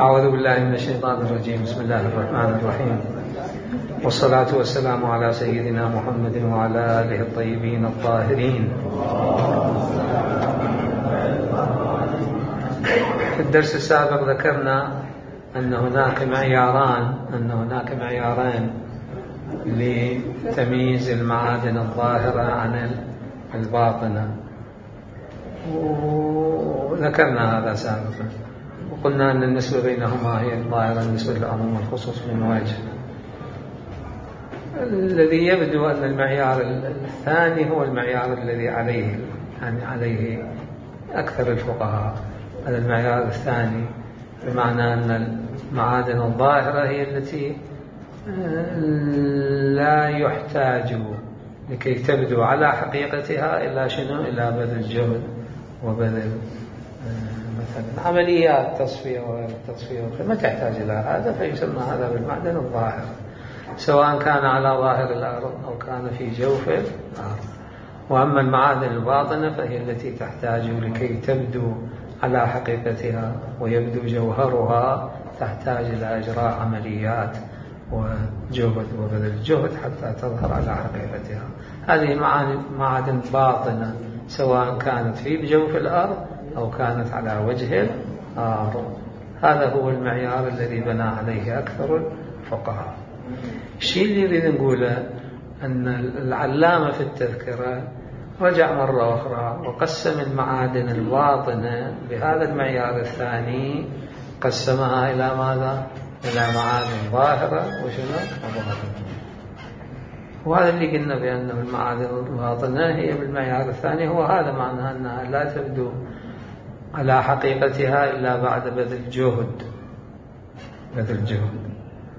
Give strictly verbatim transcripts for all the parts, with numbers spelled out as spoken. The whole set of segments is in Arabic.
أعوذ بالله من الشيطان الرجيم. بسم الله الرحمن الرحيم، والصلاة والسلام على سيدنا محمد وعلى آله الطيبين الطاهرين. في الدرس السابق ذكرنا أن هناك معياران أن هناك معيارين لتمييز المعادن الظاهرة عن الباطنة، وذكرنا هذا سابقا، وقلنا أن النسبة بينهما هي الظاهرة النسبة للعموم والخصوص من وجه. الذي يبدو أن المعيار الثاني هو المعيار الذي عليه يعني عليه أكثر الفقهاء، هذا المعيار الثاني، بمعنى أن المعادن الظاهرة هي التي لا يحتاج لكي تبدو على حقيقتها إلا شنو؟ إلا بذل جهد وبذل مثلا عمليات تصفية وغير التصفية، ما تحتاج إلى هذا، فيسمى هذا بالمعدن الظاهر، سواء كان على ظاهر الأرض أو كان في جوف الأرض. وأما المعادن الباطنة فهي التي تحتاج لكي تبدو على حقيقتها ويبدو جوهرها، تحتاج إلى إجراء عمليات وجهد وبذل جهد حتى تظهر على حقيقتها. هذه معادن باطنة، سواء كانت في جوف الأرض أو كانت على وجه الأرض. هذا هو المعيار الذي بنى عليه أكثر الفقهاء. الشيء اللي نريد نقوله أن العلامة في التذكرة رجع مرة أخرى وقسم المعادن الباطنة بهذا المعيار الثاني، قسمها إلى ماذا؟ إلى معادن ظاهرة وشنو؟ وباطنة. وهذا اللي قلنا بأنه المعادن الباطنة هي بالمعيار الثاني، هو هذا معناه أنها لا تبدو على حقيقتها إلا بعد بذل جهد بذل جهد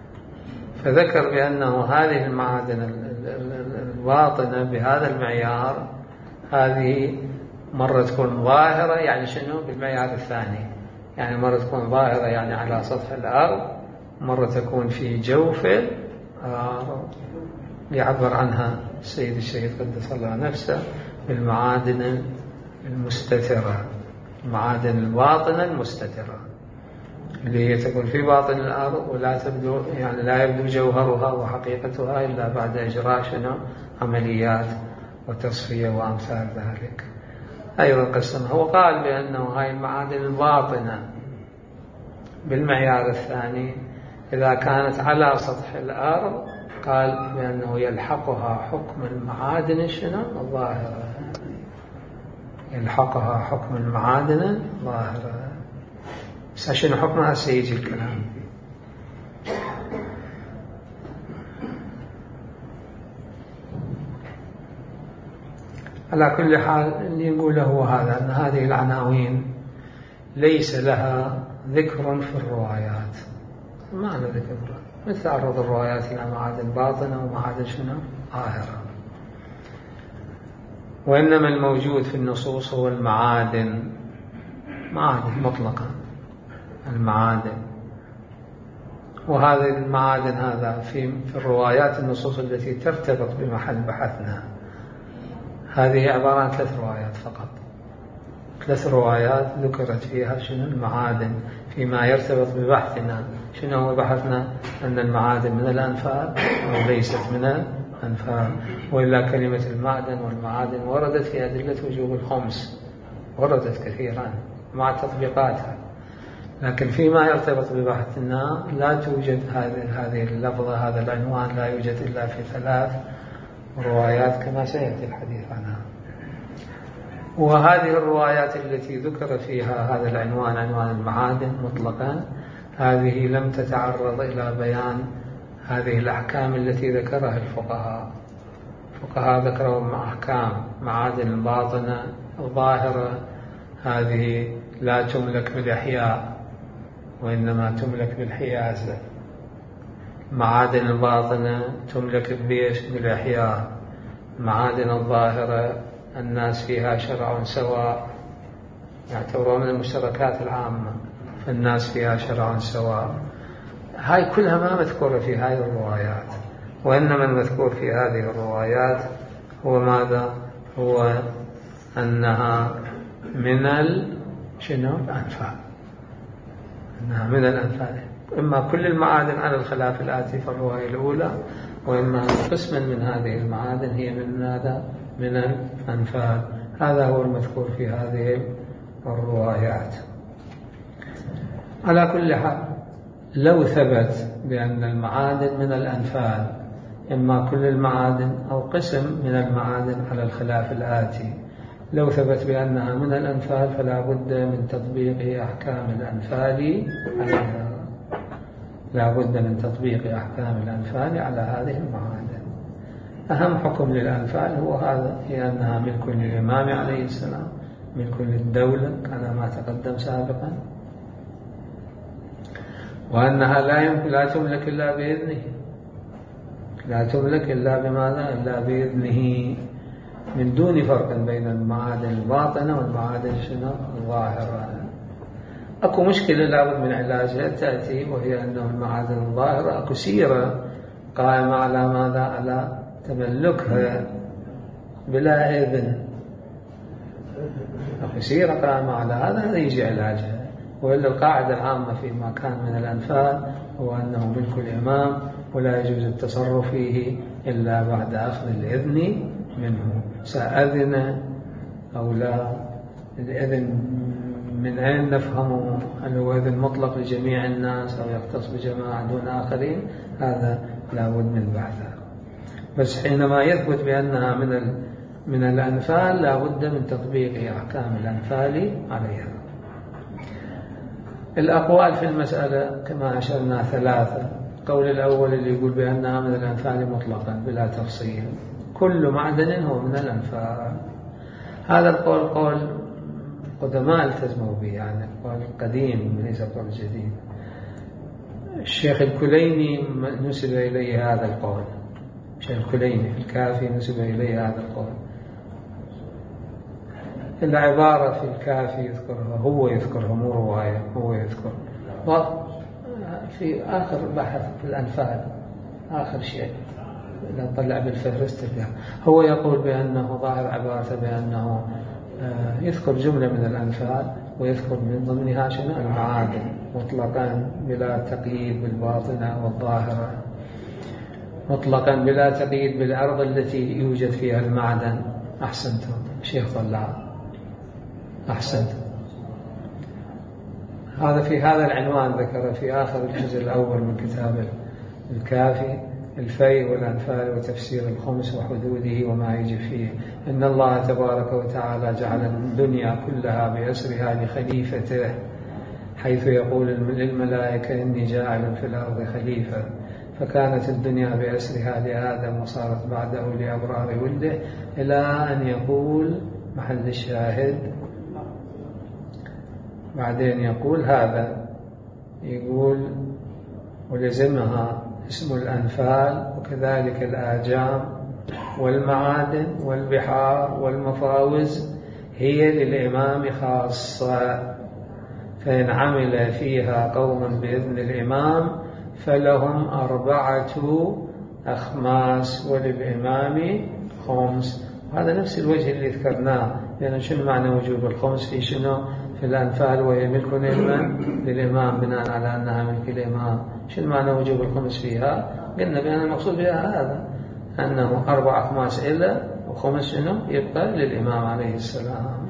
فذكر بأنه هذه المعادن الباطنة بهذا المعيار، هذه مرة تكون ظاهرة يعني شنو؟ بالمعيار الثاني، يعني مرة تكون ظاهرة يعني على سطح الأرض، مرة تكون في جوف الأرض، يعبر عنها السيد الشهيد قدس الله نفسه بالمعادن المستترة، المعادن الباطنة المستترة، اللي هي تكون في باطن الأرض ولا تبدو يعني لا يبدو جوهرها وحقيقتها إلا بعد إجراء شنو؟ عمليات وتصفية وأمثال ذلك. أيضا قسمها وقال بأنه هاي المعادن الباطنة بالمعيار الثاني إذا كانت على سطح الأرض قال بأنه يلحقها حكم المعادن شنو؟ الظاهرة، يلحقها حكم المعادن الظاهرة. بس شنو حكمها سيجي الكلام. على كل حال اللي نقوله هو هذا، أن هذه العناوين ليس لها ذكر في الروايات. معنى ذكر مثل عرض الروايات إلى معادن باطنة ومعادن شنو؟ ظاهرة. وإنما الموجود في النصوص هو المعادن، معادن مطلقا، المعادن. وهذه المعادن هذا في في الروايات النصوص التي ترتبط بمحل بحثنا، هذه عبارة عن ثلاث روايات فقط، ثلاث روايات ذكرت فيها شنو؟ المعادن فيما يرتبط ببحثنا. شنو هو بحثنا؟ أن المعادن من الأنفال أو ليست من الأنفال، وإلا كلمة المعدن والمعادن وردت في أدلة وجوب الخمس، وردت كثيرا مع تطبيقاتها، لكن فيما يرتبط ببحثنا لا توجد هذه هذه اللفظة، هذا العنوان لا يوجد إلا في ثلاث روايات كما سيأتي الحديث عنها. وهذه الروايات التي ذكر فيها هذا العنوان، عنوان المعادن مطلقا، هذه لم تتعرض إلى بيان هذه الأحكام التي ذكرها الفقهاء. الفقهاء ذكروا أحكام معادن الباطنة الظاهرة، هذه لا تملك بالإحياء وإنما تملك بالحيازة. معادن الباطنة تملك بالإحياء. معادن الظاهرة الناس فيها شرع سواء، يعتبرون من المشتركات العامة، فالناس فيها شرع سواء. هاي كلها ما مذكورة في هذه الروايات، وإنما المذكور في هذه الروايات هو ماذا؟ هو أنها من ال شنو؟ الأنفال، أنها من الأنفال، إما كل المعادن على الخلاف الآتي في الرواية الأولى، وإما قسما من هذه المعادن هي من هذا من الأنفال. هذا هو المذكور في هذه الروايات. على كل حال، لو ثبت بأن المعادن من الأنفال، إما كل المعادن أو قسم من المعادن على الخلاف الآتي، لو ثبت بأنها من الأنفال فلا بد من تطبيق أحكام الأنفال عليها، لا بد من تطبيق أحكام الأنفال على هذه المعادن. أهم حكم للأنفال هو هذا، هي أنها ملك للإمام عليه السلام، ملك للدولة على ما تقدم سابقا، وأنها لا يمكن لا تملك إلا بإذنه، لا تملك إلا بماذا؟ إلا بإذنه، من دون فرق بين المعادن الباطنة والمعادن الظاهرة. أكو مشكلة لابد من علاجها تأتي، وهي أنه المعادن الظاهرة أكو سيرة قائمة على ماذا؟ على تملكها بلا إذن، أكو سيرة قائمة على هذا، هذا يجي علاجها. وإلا القاعدة العامة فيما كان من الأنفال هو أنه ملك الإمام ولا يجوز التصرف فيه إلا بعد أخذ الإذن منه، سأذن أو لا. الإذن من أين نفهمه؟ هل هو إذن مطلق لجميع الناس أو يختص بجماعة دون آخرين؟ هذا لا بد من بحثه. بس حينما يثبت بأنها من من الأنفال لا بد من تطبيق أحكام الأنفال عليها. الأقوال في المسألة كما أشرنا ثلاثة. القول الأول اللي يقول بأنها من الأنفال مطلقا بلا تفصيل، كل معدن هو من الأنفال. هذا القول قول قدماء التزموا به، يعني قول قديم ليس قول جديد. الشيخ الكليني نسب إليه هذا القول، الشيخ الكليني في الكافي نسب إليه هذا القول. العبارة في الكافي يذكرها، هو يذكرها مو رواية، هو يذكر في آخر بحث في الأنفال، آخر شيء إذا طلع بالفهرست هو يقول بأنه ظاهر عبارته بأنه يذكر جملة من الأنفال ويذكر من ضمنها شنو؟ المعادن مطلقا بلا تقييد بالباطنة والظاهرة، مطلقا بلا تقييد بالأرض التي يوجد فيها المعدن. أحسنتم شيخ طلع، أحسنتم. هذا في هذا العنوان ذكر في آخر الجزء الأول من كتاب الكافي الفيء والأنفال وتفسير الخمس وحدوده وما يجب فيه. إن الله تبارك وتعالى جعل الدنيا كلها بأسرها لخليفته، حيث يقول للملائكة إني جاعل في الأرض خليفة، فكانت الدنيا بأسرها لآدم وصارت بعده لأبرار ولده، إلى أن يقول محل الشاهد بعدين يقول هذا، يقول ولزمها اسم الأنفال وكذلك الآجام والمعادن والبحار والمفاوز هي للإمام خاصة، فإن عمل فيها قوم بإذن الإمام فلهم أربعة أخماس وللإمام خمس. هذا نفس الوجه اللي ذكرناه، لأن شنو معنى وجوب الخمس في شنو؟ في الأنفال وهي ملك للإمام بناء على أنها ملك الإمام. شنو معنى وجوب الخمس فيها؟ قلنا بأن المقصود بها هذا، أنه أربع أخماس إلا وخمس شنو يبقى للإمام عليه السلام،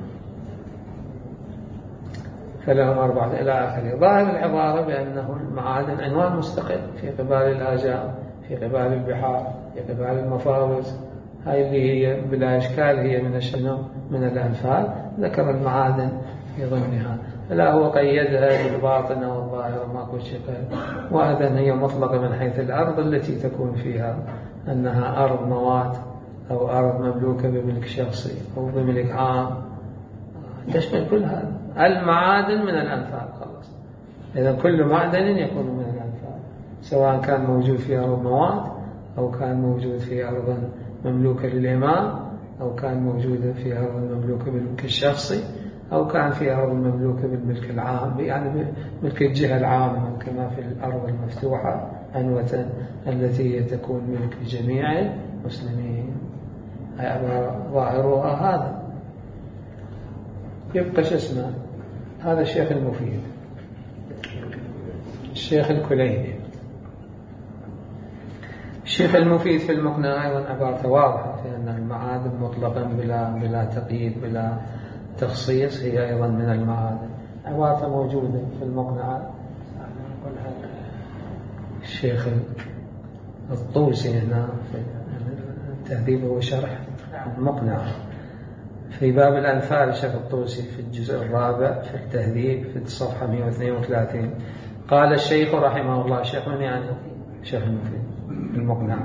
فلهم أربعة إلى آخره. ظاهر العبارة بأنه المعادن عنوان مستقل في قبال الآجام، في قبال البحار، في قبال المفاوز، هاي اللي هي بلا إشكال هي من الشنو؟ من الأنفال. ذكر المعادن في ضمنها، فلا هو قيدها بالباطنة والظاهرة ماكو شكل. وأذن هي مطلقة من حيث الأرض التي تكون فيها، أنها أرض موات أو أرض مملوكة بملك شخصي أو بملك عام، تشمل كل هذا. المعادن من الأنفال خلاص، إذا كل معدن يكون من الأنفال، سواء كان موجود في أرض موات أو كان موجود في أرض مملوكة للإمام أو كان موجود في أرض مملوكة بالملك الشخصي أو كان في أرض مملوكة بالملك العام، يعني ملك الجهة العامة كما في الأرض المفتوحة عنوة التي تكون ملك جميع المسلمين. ظاهرها هذا. يبقى شو اسمه هذا الشيخ المفيد الشيخ الكليني. الشيخ المفيد في المقنع أيضا عبارة واضحة في أن المعادن مطلقا بلا بلا تقييد بلا تخصيص هي أيضا من المعادن، عبارة موجودة في المقنع. الشيخ الطوسي هنا في التهذيب وشرح المقنع في باب الأنفال، الشيخ الطوسي في الجزء الرابع في التهذيب في الصفحة مئة واثنين وثلاثين قال الشيخ رحمه الله، الشيخ من يعني الشيخ المفيد المقنع: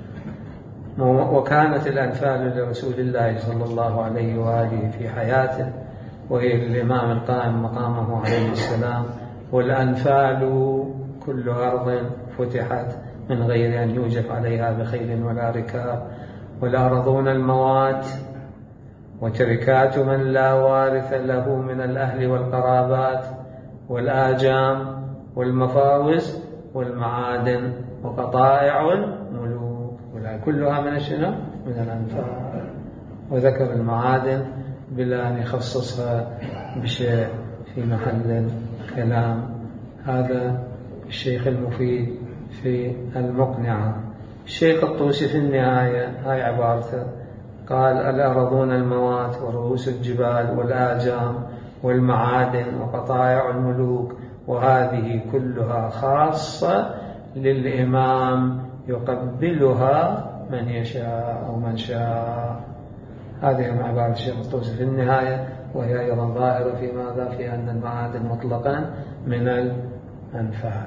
وكانت الأنفال لرسول الله صلى الله عليه وآله في حياته، وهي للإمام القائم مقامه عليه السلام، والأنفال كل أرض فتحت من غير أن يوجف عليها بخيل ولا ركاب، والأرضون الموات، وتركات من لا وارث له من الأهل والقرابات، والآجام والمفاوز والمعادن وقطائع الملوك، كلها من الشنو؟ من الأنفال. وذكر المعادن بلا أن يخصصها بشيء في محل الكلام. هذا الشيخ المفيد في المقنعة. الشيخ الطوسي في النهاية هاي عبارته قال: الأرضون الموات ورؤوس الجبال والآجام والمعادن وقطائع الملوك، وهذه كلها خاصة للإمام يقبلها من يشاء أو من شاء. هذه عبارة الشيخ الطوسي في النهاية، وهي أيضا ظاهرة في ماذا؟ في أن المعادن مطلقا من الأنفال.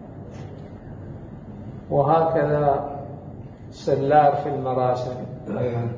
وهكذا سلار في المراسم أيضا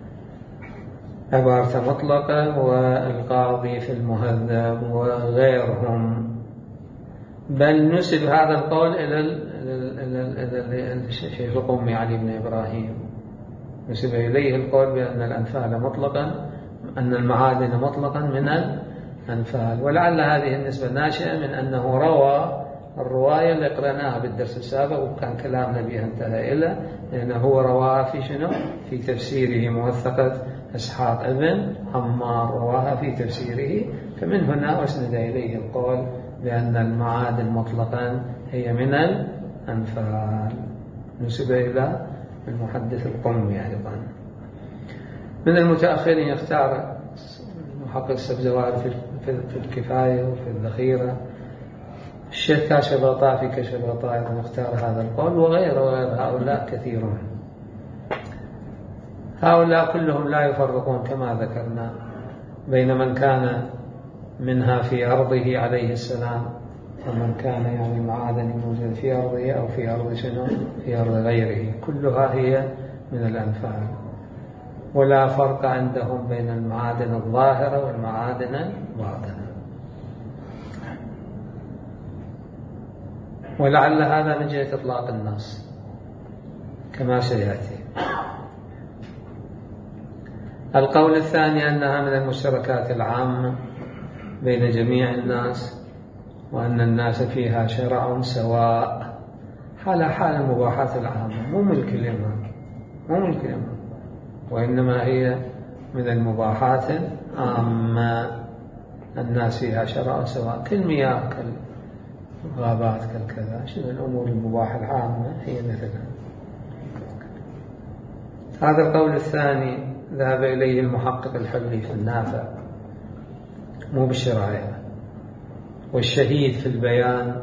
عبارة مطلقة، والقاضي في المهذب وغيرهم، بل نسب هذا القول إلى الشيخ القمي علي بن إبراهيم، نسب إليه القول بأن الأنفال مطلقا، أن المعادن مطلقا من الأنفال. ولعل هذه النسبة ناشئة من أنه روى الرواية اللي قرأناها بالدرس السابق، وكان كلامنا بها انتهى إلى لأنه هو رواها في شنو؟ في تفسيره، موثقة إسحاق ابن عمار رواها في تفسيره، فمن هنا أسند إليه القول بأن المعادن مطلقا هي من الأنفال، نسب إلى المحدث القمي أيضا. من المتأخرين يختار محقق السبزواري في الكفاية وفي الذخيرة، الشيخ كاشف الغطاء في كشف الغطاء أيضا اختار هذا القول، وغير وغير هؤلاء كثيرون. هؤلاء كلهم لا يفرقون كما ذكرنا بين من كان منها في أرضه عليه السلام ومن كان يعني معادن موجود في أرضه أو في أرض شنو؟ في أرض غيره، كلها هي من الأنفال، ولا فرق عندهم بين المعادن الظاهرة والمعادن الباطنة. ولعل هذا من جهة إطلاق النص كما سيأتي. القول الثاني أنها من المشتركات العامة بين جميع الناس، وأن الناس فيها شرع سواء، حال حال المباحات العامة، مو ملك الإمام، مو ملك الإمام، وإنما هي من المباحات العامة، الناس فيها شرع سواء، كالمياه كالغابات كالكذا، شنو الأمور المباحة العامة هي مثلها. هذا القول الثاني ذهب إليه المحقق الحلي في النافع، مو بالشرائع. والشهيد في البيان،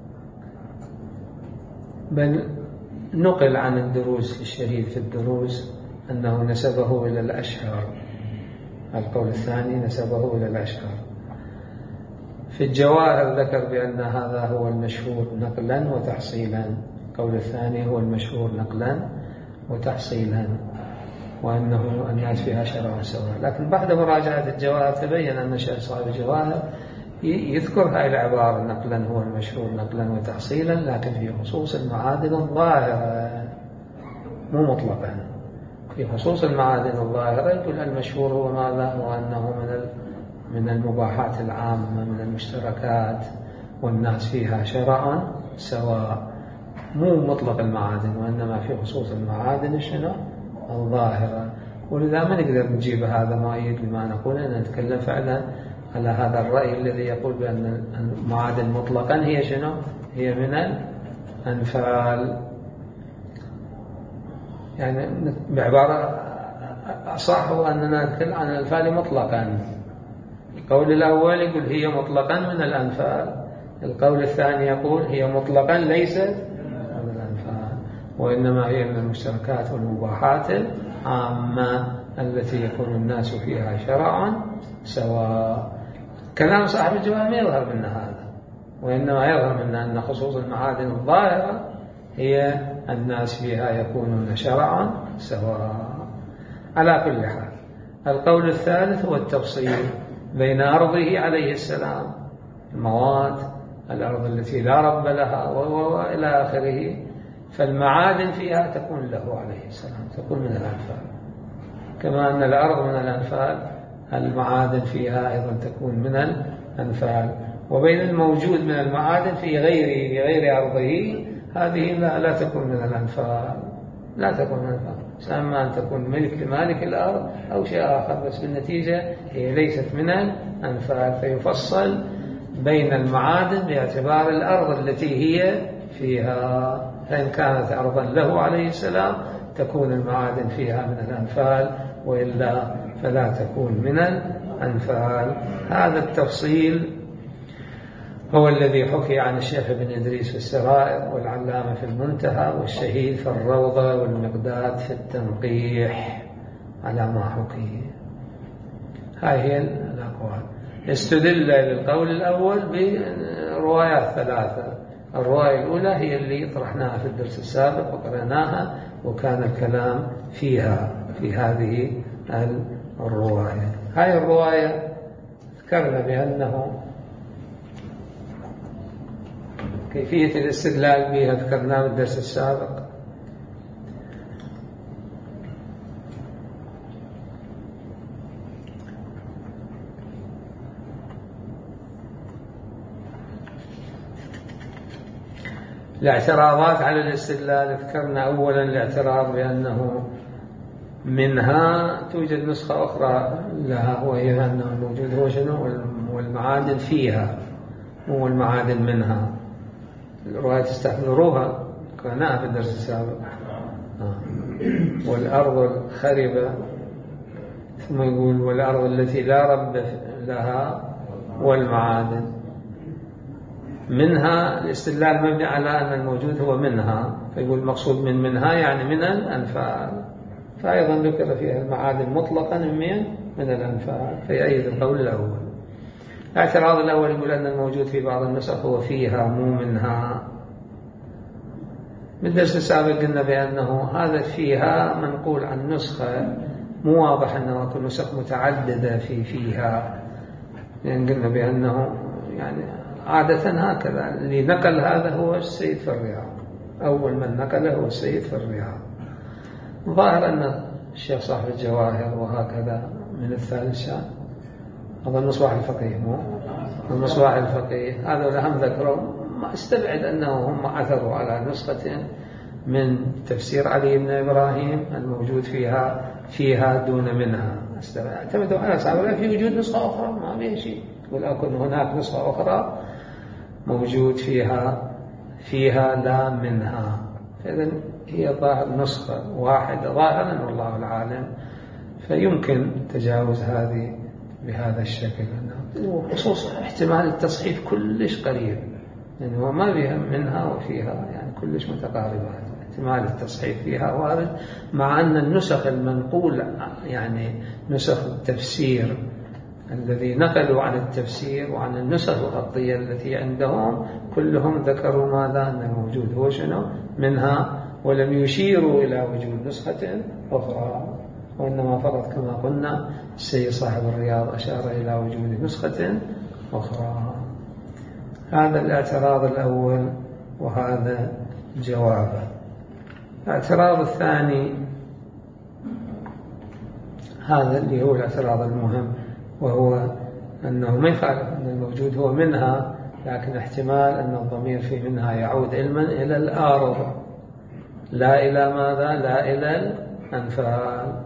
بل نقل عن الدروس الشهيد في الدروس أنه نسبه إلى الأشهر، القول الثاني نسبه إلى الأشهر. في الجواهر ذكر بأن هذا هو المشهور نقلا وتحصيلا، القول الثاني هو المشهور نقلا وتحصيلا، وأنه الناس فيها شرع سواء. لكن بعد مراجعة الجواهر تبين أن الشيخ صاحب الجواهر يذكر هذه العبارة نقلا هو المشهور نقلا وتحصيلا، لكن في خصوص المعادن الظاهرة مو مطلقا. في خصوص المعادن الظاهرة يقول المشهور هو ماذا؟ هو أنه من من المباحات العامة، من المشتركات، والناس فيها شرع سواء، مو مطلق المعادن، وإنما في خصوص المعادن شنو؟ الظاهرة. ولذا ما نقدر نجيب هذا مؤيد لما نقول، أن نتكلم فعلا على هذا الرأي الذي يقول بأن المعادن مطلقا هي شنو؟ هي من الأنفال. يعني بعبارة أصح هو أننا نتكلم عن الأنفال مطلقا. القول الأول يقول هي مطلقا من الأنفال، القول الثاني يقول هي مطلقا ليست من الأنفال، وإنما هي من المشتركات والمباحات العامة التي يكون الناس فيها شرعا سواء. كلام صاحب الجواب ما يظهر منا هذا، وإنما يظهر منا أن خصوص المعادن الظاهرة هي الناس فيها يكونون شرعا سواء. على كل حال، القول الثالث هو التفصيل بين أرضه عليه السلام، المواد، الأرض التي لا رب لها وإلى آخره، فالمعادن فيها تكون له عليه السلام، تكون من الأنفال، كما أن الأرض من الأنفال المعادن فيها أيضا تكون من الأنفال. وبين الموجود من المعادن في غيره في غير أرضه هذه لا, لا تكون من الأنفال، لا تكون من الأنفال، سأما أن تكون ملك لمالك الأرض أو شيء آخر، بس بالنتيجة هي ليست من الأنفال. فيفصل بين المعادن باعتبار الأرض التي هي فيها، فإن كانت أرضا له عليه السلام تكون المعادن فيها من الأنفال، وإلا فلا تكون من الأنفال. هذا التفصيل هو الذي حكي عن الشيخ ابن إدريس في السرائر، والعلامة في المنتهى، والشهيد في الروضة، والمقداد في التنقيح على ما حكي. هاي هي الأقوال. استدل للقول الأول بروايات ثلاثة. الرواية الأولى هي اللي طرحناها في الدرس السابق وقرأناها، وكان الكلام فيها في هذه الرواية. هاي الرواية ذكرنا بأنه كيفية الاستدلال بها ذكرناه في الدرس السابق. الاعتراضات على الاستدلال ذكرنا أولا الاعتراض بأنه منها توجد نسخة أخرى لها، وهي أنه الموجود هو شنو، والمعادن فيها، مو المعادن منها. الرواية تستحضروها قرأناها في الدرس السابق. آه. والأرض الخربة، ثم يقول والأرض التي لا رب لها والمعادن منها. الاستدلال مبني على أن الموجود هو منها، فيقول المقصود من منها يعني من الأنفال، فأيضا ذكر فيها المعادن مطلقا من من الأنفال، فيأيد القول الأول. الاعتراض الأول يقول أن الموجود في بعض النسخ هو فيها مو منها. بالدرس السابق قلنا بأنه هذا فيها منقول عن نسخة، مو واضح أنه كل نسخ متعددة في فيها، لأن قلنا بأنه يعني عادة هكذا اللي نقل هذا هو السيد في الرياض، أول من نقله هو السيد في الرياض. ظاهر أن الشيخ صاحب الجواهر وهكذا من الثالث شان، هذا المصباح الفقيه، مو المصباح الفقيه هذا هم ذكروا. ما استبعد أنه هم عثروا على نسخة من تفسير علي بن إبراهيم الموجود فيها فيها دون منها، اعتمدوا على صعب في وجود نسخة أخرى ما فيها شيء، ولكن هناك نسخة أخرى موجود فيها فيها لا منها. فإذن هي ظاهر نسخة واحدة ظاهرا والله العالم، فيمكن تجاوز هذه بهذا الشكل، وخصوصا احتمال التصحيف كلش قريب، يعني هو ما فيها منها وفيها يعني كلش متقاربات، احتمال التصحيف فيها وارد، مع أن النسخ المنقولة يعني نسخ التفسير الذي نقلوا عن التفسير وعن النسخ الخطية التي عندهم كلهم ذكروا ماذا، أن الموجود هو شنو منها، ولم يشيروا إلى وجود نسخة أخرى، وإنما فقط كما قلنا السيد صاحب الرياض أشار إلى وجود نسخة أخرى. هذا الاعتراض الأول وهذا جوابه. الاعتراض الثاني هذا اللي هو الاعتراض المهم، وهو أنه ما يخالف أن الموجود هو منها، لكن احتمال أن الضمير في منها يعود علما إلى الأرض لا إلى ماذا، لا إلى الأنفال،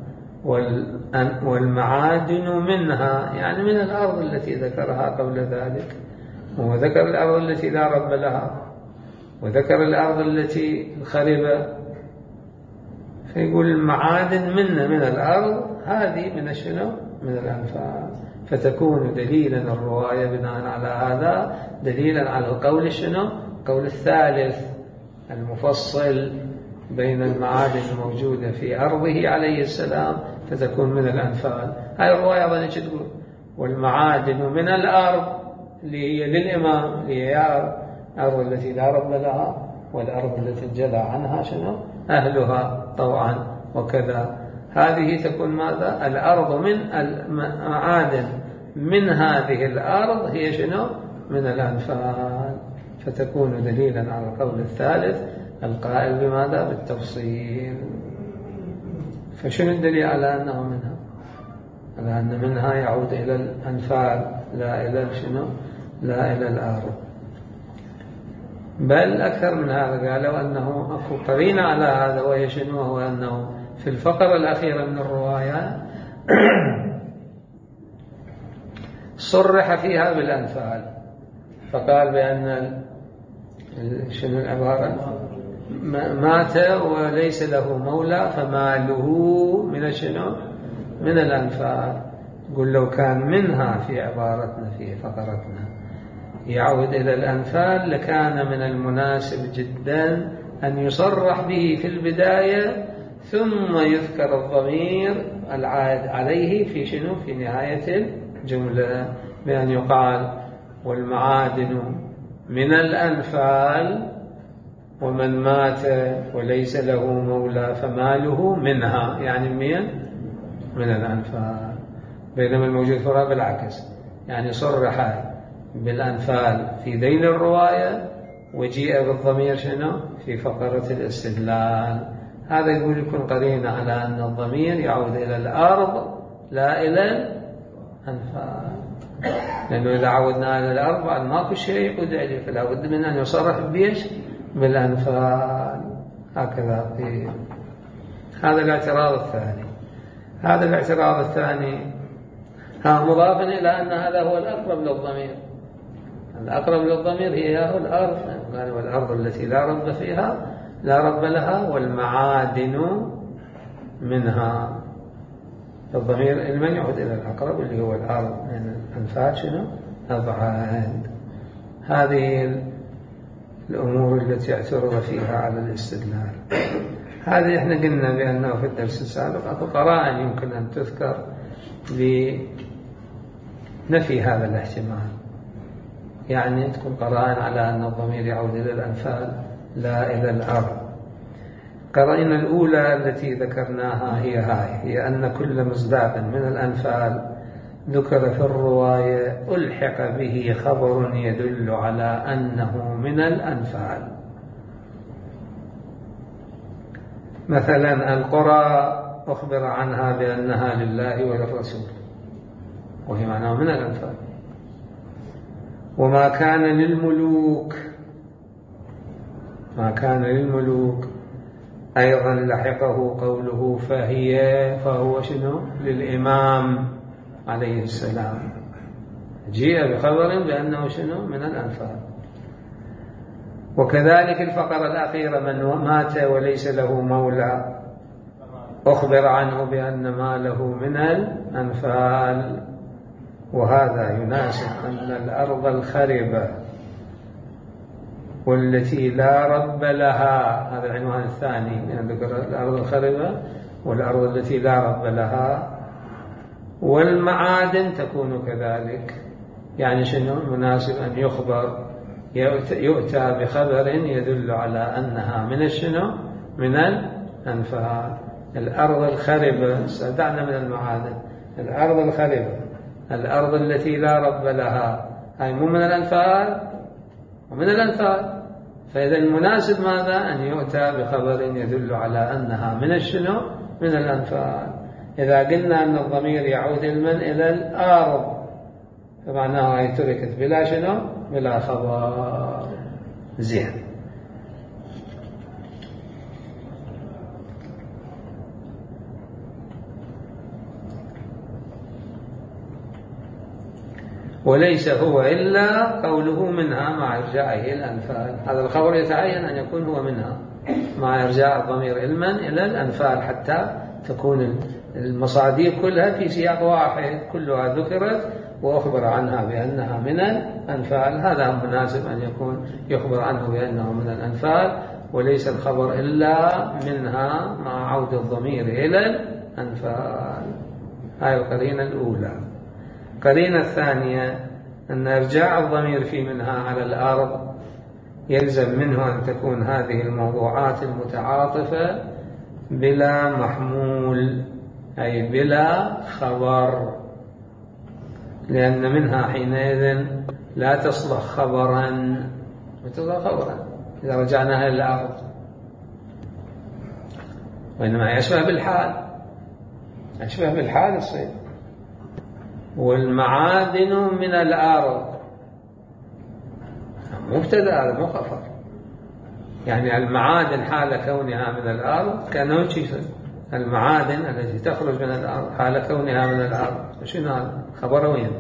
والمعادن منها يعني من الأرض التي ذكرها قبل ذلك، وذكر الأرض التي لا رب لها، وذكر الأرض التي الخربة، فيقول المعادن منا من الأرض هذه من شنو؟ من الأنفال، فتكون دليلا الرواية بناء على هذا دليلا على القول شنو؟ القول الثالث المفصل بين المعادن الموجودة في أرضه عليه السلام فتكون من الأنفال. هاي الرواية أيضا تقول والمعادن من الأرض اللي هي للإمام، اللي هي الأرض التي لا رب لها والأرض التي انجلى عنها شنو؟ أهلها طوعا وكذا. هذه تكون ماذا؟ الأرض من المعادن من هذه الأرض هي شنو؟ من الأنفال، فتكون دليلا على القول الثالث القائل بماذا؟ بالتفصيل. فشنو الدليل على أنه منها؟ على أن منها يعود إلى الأنفال لا إلى شنو؟ لا إلى الأرض. بل أكثر من هذا قالوا أنه أكو قرينة على هذا، وهي شنو؟ هو أنه في الفقرة الأخيرة من الرواية صرح فيها بالأنفال، فقال بأن شنو العبارة؟ مات وليس له مولى فماله من شنو؟ من الأنفال. قل لو كان منها في عبارتنا في فقرتنا يعود إلى الأنفال لكان من المناسب جدا أن يصرح به في البداية ثم يذكر الضمير العائد عليه في شنو؟ في نهاية الجملة، بأن يقال والمعادن من الأنفال ومن مات وليس له مولى فماله منها، يعني من من الأنفال. بينما الموجود فرا بالعكس، يعني صرح بالأنفال في ذيل الرواية وجيء بالضمير شنو؟ في فقرة الاستدلال. هذا يقول يكون قرينة على أن الضمير يعود إلى الأرض لا إلى الأنفال، لأنه إذا عودنا على الأرض بعد ماكو شيء يقود عليه، فلا بد من أن يصرح بيش؟ بالأنفال. هكذا في هذا الاعتراض الثاني. هذا الاعتراض الثاني ها مضافا إلى أن هذا هو الأقرب للضمير. الأقرب للضمير هي الأرض، قال والأرض التي لا رب فيها لا رب لها والمعادن منها. الضمير المن يعود إلى الأقرب اللي هو الأرض، من الأنفال شنو؟ أبعاد. هذه الأمور التي اعترض فيها على الاستدلال. هذه احنا قلنا بأنه في الدرس السابق أكو قرائن يمكن أن تذكر لنفي هذا الاحتمال، يعني تكون قرائن على أن الضمير يعود إلى الأنفال لا إلى الأرض. قرائن الأولى التي ذكرناها هي هاي، هي أن كل مصداق من الأنفال ذكر في الرواية ألحق به خبر يدل على أنه من الأنفال. مثلا القرى أخبر عنها بأنها لله وللرسول وهي معناه من الأنفال. وما كان للملوك ما كان للملوك أيضا لحقه قوله فهي فهو شنو؟ للإمام عليه السلام، جيء بخبر بأنه شنو؟ من الأنفال. وكذلك الفقرة الأخيرة من مات وليس له مولى أخبر عنه بأن ماله من الأنفال. وهذا يناسب أن الأرض الخربة والتي لا رب لها، هذا العنوان الثاني من ذكر الأرض الخربة والأرض التي لا رب لها والمعادن تكون كذلك. يعني شنو؟ مناسب أن يخبر يؤتى بخبر يدل على أنها من الشنو؟ من الأنفال. الأرض الخربة دعنا من المعادن، الأرض الخربة الأرض التي لا رب لها هاي مو من الأنفال ومن الأنفال. فإذا المناسب ماذا؟ أن يؤتى بخبر يدل على أنها من الشنو؟ من الأنفال. إذا قلنا أن الضمير يعود المن إلى الأرض فمعناها هي تركت بلا شنو؟ بلا خبر. زين. وليس هو إلا قوله منها مع إرجاعه الأنفال. هذا الخبر يتعين أن يكون هو منها مع إرجاع الضمير علما إلى الأنفال حتى تكون المصاديق كلها في سياق واحد، كلها ذكرت وأخبر عنها بأنها من الأنفال. هذا مناسب أن يكون يخبر عنه بأنه من الأنفال، وليس الخبر إلا منها مع عود الضمير إلى الأنفال. هذه القرينة الأولى. القرينة الثانية أن إرجاع الضمير في منها على الأرض يلزم منه أن تكون هذه الموضوعات المتعاطفة بلا محمول، أي بلا خبر، لأن منها حينئذ لا تصلح خبرا وتصلح خبرا إذا رجعناها إلى الأرض، وإنما يشبه بالحال، يشبه بالحال الصيد. والمعادن من الأرض مبتدأ، هذا مو خبر. يعني المعادن حال كونها من الأرض كأنه شيء، المعادن التي تخرج من الأرض حال كونها من الأرض. شنو هذا؟ خبر وين؟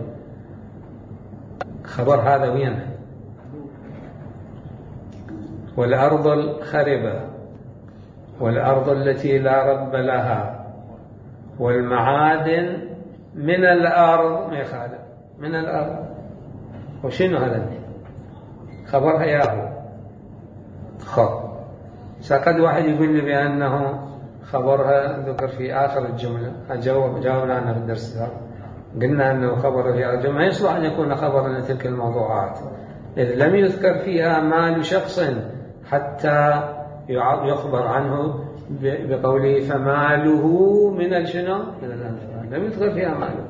خبر هذا وين؟ والأرض الخربة والأرض التي لا رب لها والمعادن من الأرض، ما يخالف من الأرض. وشنو هذا؟ خبرها ياهو. خب سأقد واحد يقول لي بأنه خبرها ذكر في آخر الجملة، أجاوب جاوبنا عنه في الدرس هذا، قلنا أنه خبر في آخر الجملة يصلح أن يكون خبرا لتلك الموضوعات إذ لم يذكر فيها مال شخص حتى يخبر عنه بقوله فماله من الشنو من الأنفال، لم يذكر فيها ماله،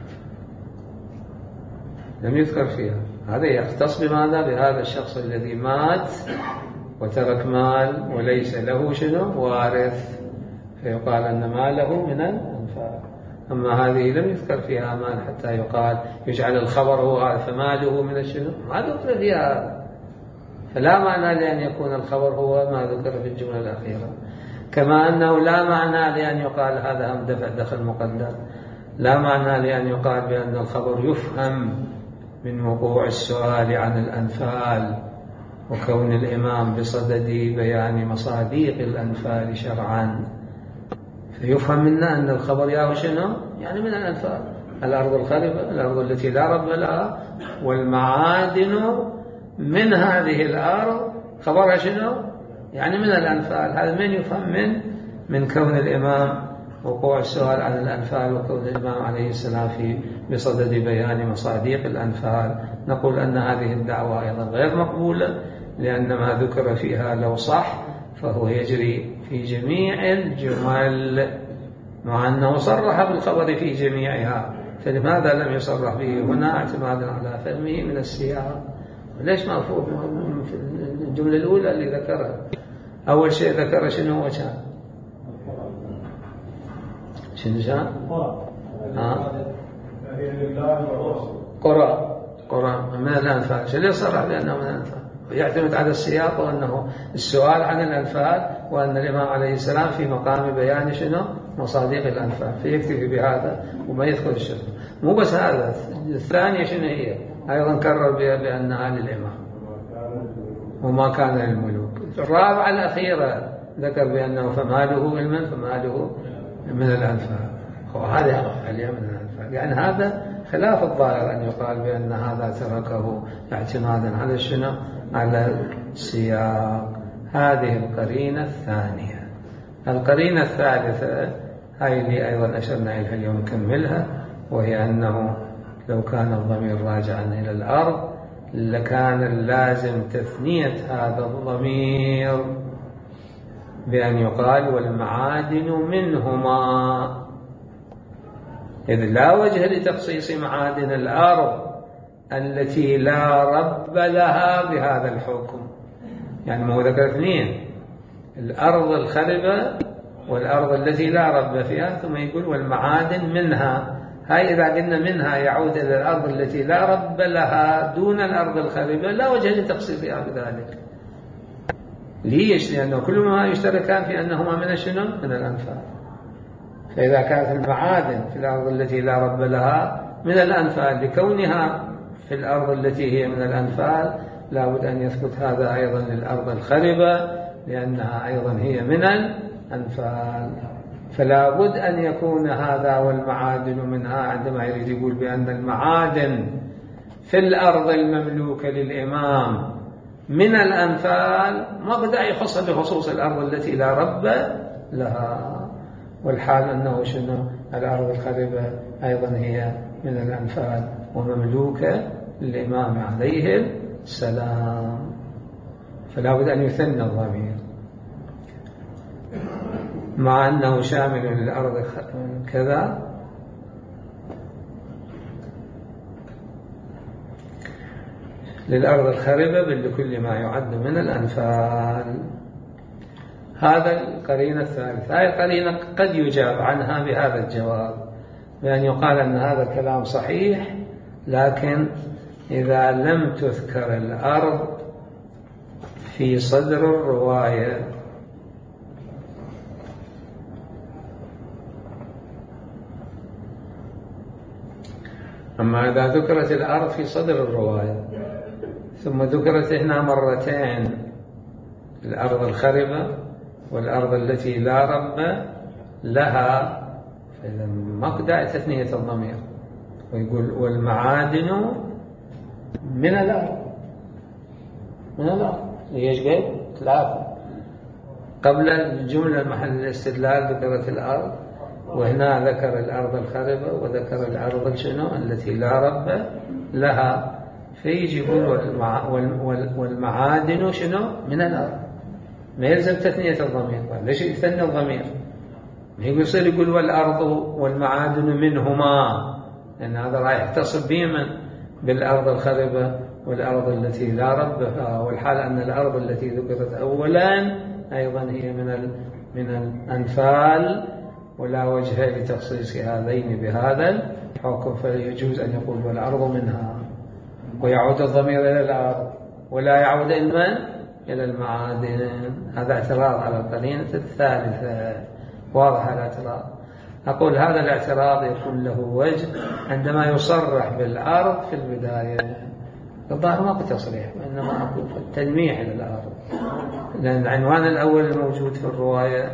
لم يذكر فيها. هذا يختص بماذا؟ بهذا الشخص الذي مات وترك مال وليس له شنو وارث، فيقال أن ماله من الأنفال. أما هذه لم يذكر فيها مال حتى يقال يجعل الخبر هو فماله من الشنو، ما ذكر فيها هذا، فلا معنى لأن يكون الخبر هو ما ذكر في الجملة الأخيرة. كما أنه لا معنى لأن يقال هذا هم دفع دخل مقدر، لا معنى لأن يقال بأن الخبر يفهم من وقوع السؤال عن الأنفال وكون الإمام بصدد بيان مصاديق الأنفال شرعا، فيفهم منا أن الخبر ياهو شنو يعني من الأنفال، الأرض الخربة، الأرض التي لا رب لها، والمعادن من هذه الأرض خبرها شنو يعني من الأنفال. هذا من يفهم من من كون الإمام وقوع السؤال عن الأنفال وكون الإمام عليه السلام في بصدد بيان مصاديق الأنفال. نقول أن هذه الدعوة أيضا غير مقبولة، لأن ما ذكر فيها لو صح فهو يجري في جميع الجمل، مع أنه صرح بالخبر في جميعها، فلماذا لم يصرح به هنا اعتمادا على فهمه من السياق؟ ليش ما فوق في الجملة الأولى اللي ذكرها؟ أول شيء ذكر شنو هو كان شنو كان؟ ها؟ قرى قرى من الأنفال. شو اللي صرح بأنه من الأنفال؟ يعتمد على السياق وأنه السؤال عن الأنفال وأن الإمام عليه السلام في مقام بيان شنو مصاديق الأنفال، فيكتفي بهذا وما يدخل الشرط. مو بس هذا، الثانية شنو هي؟ أيضا كرر بها بأنها للإمام وما كان للملوك. الرابعة الأخيرة ذكر بأنه فماله علما فماله من الأنفال، وهذا عليه من الأنفال. يعني هذا خلاف الظاهر أن يقال بأن هذا تركه اعتمادا على شنو على السياق. هذه القرينة الثانية. القرينة الثالثة هاي اللي أيضا أشرنا إليها اليوم نكملها، وهي أنه لو كان الضمير راجعا إلى الأرض لكان اللازم تثنية هذا الضمير بأن يقال والمعادن منهما، إذ لا وجه لتخصيص معادن الأرض التي لا رب لها بهذا الحكم. يعني ما هو ذكر اثنين، الأرض الخربة والأرض التي لا رب فيها، ثم يقول والمعادن منها. هاي إذا قلنا منها يعود إلى الأرض التي لا رب لها دون الأرض الخربة، لا وجه لتخصيصها بذلك. ليش؟ لأنه كلهما يشتركان في أنهما من الشنو من الأنفال. فإذا كانت المعادن في الأرض التي لا رب لها من الأنفال لكونها في الأرض التي هي من الأنفال لابد أن يثبت هذا أيضا للأرض الخربة لأنها أيضا هي من الأنفال. فلا بد أن يكون هذا والمعادن منها، عندما يريد يقول بأن المعادن في الأرض المملوكة للإمام من الأنفال ما بدأ يخص بخصوص الأرض التي لا رب لها، والحال أنه شنو الأرض الخربة أيضا هي من الأنفال ومملوكة للإمام عليه السلام، فلا بد أن يثنى الضمير مع أنه شامل للأرض كذا للأرض الخربة بل لكل ما يعد من الأنفال. هذا القرينة الثالثة. هذه القرينة قد يجاب عنها بهذا الجواب بأن يقال أن هذا الكلام صحيح، لكن إذا لم تذكر الأرض في صدر الرواية أما إذا ذكرت الأرض في صدر الرواية ثم ذكرت هنا مرتين الأرض الخربة والأرض التي لا رب لها، فإذا مقدع تثنية الضمير ويقول والمعادن من الأرض من الأرض ليش قيد ثلاثة قبل الجملة محل الاستدلال ذكرت الأرض، وهنا ذكر الأرض الخربة وذكر الأرض شنو التي لا رب لها، فيجي يقول والمعادن شنو من الأرض، ما يلزم تثنية الضمير. ليش يثني الضمير؟ ما يصير يقول والأرض والمعادن منهما، لأن هذا راح يتصل بهما بالأرض الخربة والأرض التي لا رب لها، والحال أن الأرض التي ذكرت أولا أيضا هي من من الأنفال، ولا وجه لتخصيص هذين بهذا الحكم، فيجوز أن يقول والأرض منها ويعود الضمير إلى الأرض ولا يعود إلى المعادن. هذا اعتراض على القرينة الثالثة، واضح الاعتراض. أقول هذا الاعتراض يكون له وجه عندما يصرح بالأرض في البداية، الظاهر ما بتصريح وإنما أقول التلميح إلى الأرض، لأن العنوان الأول الموجود في الرواية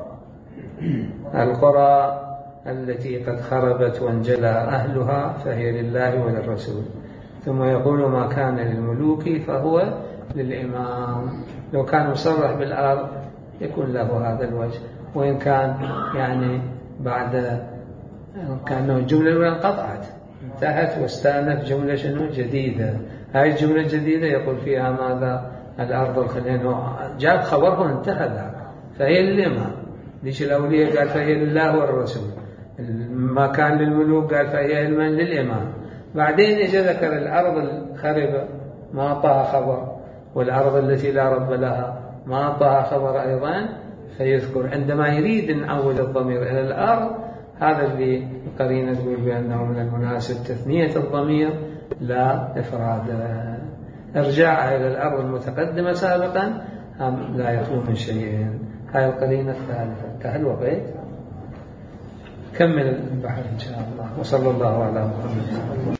القرى التي قد خربت وانجلى أهلها فهي لله وللرسول، ثم يقول ما كان للملوك فهو للإمام. لو كان مصرح بالأرض يكون له هذا الوجه، وإن كان يعني بعد كأنه الجملة الأولى انقطعت انتهت واستأنف جملة شنو جديدة. هاي الجملة الجديدة يقول فيها ماذا الأرض الخليل، جاب خبره انتهى ذاك فهي للإمام. ليش الأولية قال فهي لله والرسول، ما كان للملوك قال فهي للإمام. بعدين اجى ذكر الأرض الخربة ما أعطاها خبر، والأرض التي لا رب لها ما أعطاها خبر أيضا، فيذكر عندما يريد نعود الضمير إلى الأرض. هذا اللي قرينة تقول بأنه من المناسب تثنية الضمير لا إفراده. إرجاعها إلى الأرض المتقدمة سابقا هم لا يخلو من شيء. هاي القرينة الثالثة. انتهى وقيت كمل البحث إن شاء الله، وصلى الله على محمد.